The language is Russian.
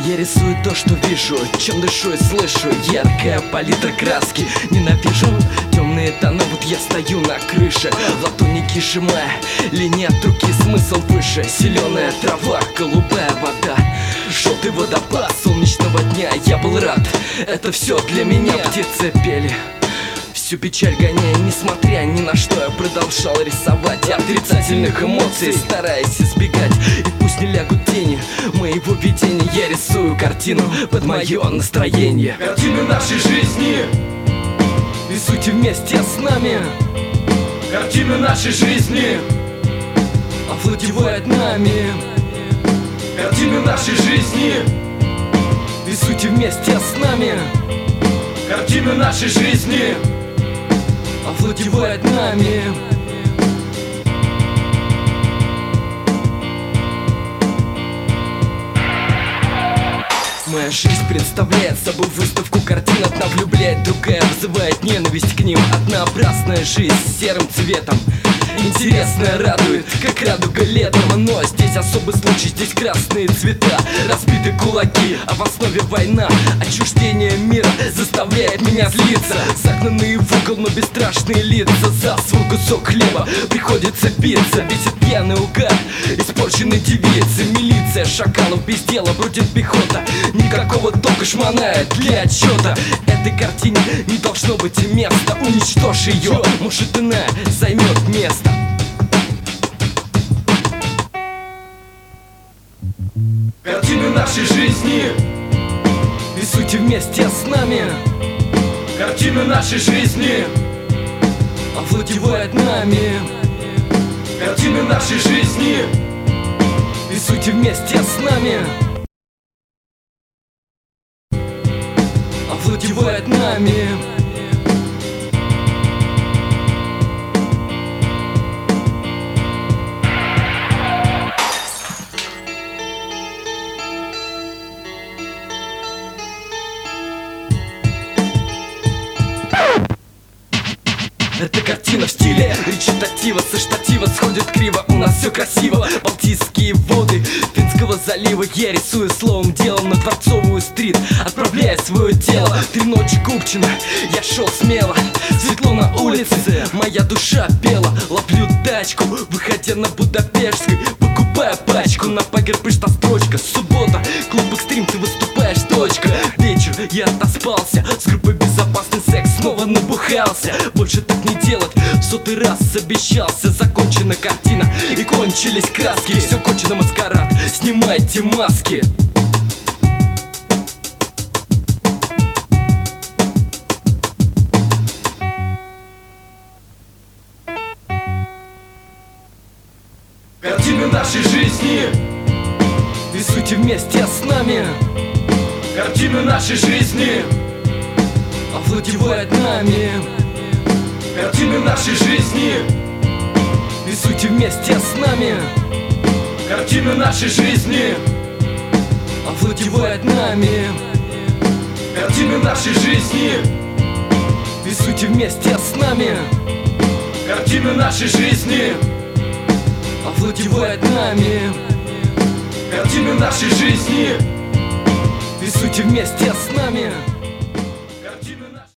Я рисую то, что вижу, чем дышу и слышу. Яркая палитра краски, ненавижу темные тона. Вот я стою на крыше, в латунике сжимая линия от руки, смысл выше. Зеленая трава, голубая вода, желтый водопад солнечного дня. Я был рад, это все для меня. Птицы пели, всю печаль гоняя, несмотря ни на что, я продолжал рисовать отрицательных эмоций, стараясь избегать. И пусть не лягут тени моего видения, я рисую картину под мое настроение. Картины нашей жизни Рисуйте вместе с нами. Картины нашей жизни овладевает нами. Картины нашей жизни Рисуйте вместе с нами. Картины нашей жизни овладевает нами. Моя жизнь представляет собой выставку картин. Одна влюбляет, другая вызывает ненависть к ним. Однообразная жизнь с серым цветом, интересная радует, как радуга летом. Но здесь особый случай, здесь красные цвета, разбиты кулаки, а в основе война. Отчуждение мира заставляет меня злиться. Загнанные в угол, но бесстрашные лица. За свой кусок хлеба приходится биться. Бесит пьяный угар, испорченные девицы. Милиция шакалов, без дела бродит пехота. Никакого толка шмонает для отчета. Этой картине не должно быть места. Уничтожь ее, может иная займет место. Картины нашей жизни Рисуйте вместе с нами. Картины нашей жизни овладевает нами. Картины нашей жизни Рисуйте вместе с нами. Овладевает нами. Эта картина в стиле речитатива. Со штатива сходит криво, у нас все красиво. Балтийские воды Финского залива. Я рисую словом делом на Дворцовую стрит, отправляя свое тело. 3 ночи Купчино, я шел смело. Светло на улице, моя душа пела. Ловлю тачку, выходя на Будапештской, покупая пачку. На пагер пришла строчка: суббота, клуб экстрим, ты выступаешь, точка. Вечер, я отоспался, с группой безопасный секс снова набухался. Больше так не делать, в 100-й раз обещался. Закончена картина и кончились краски. Все кончено, маскарад, снимайте маски. Картины нашей жизни Рисуйте вместе с нами. Картины нашей жизни овладевает нами. Картины нашей жизни Рисуйте вместе с нами. Картины нашей жизни овладевает нами. Картины нашей жизни Рисуйте вместе с нами. Картины нашей жизни овладевает нами. Картины нашей жизни Рисуйте вместе с нами.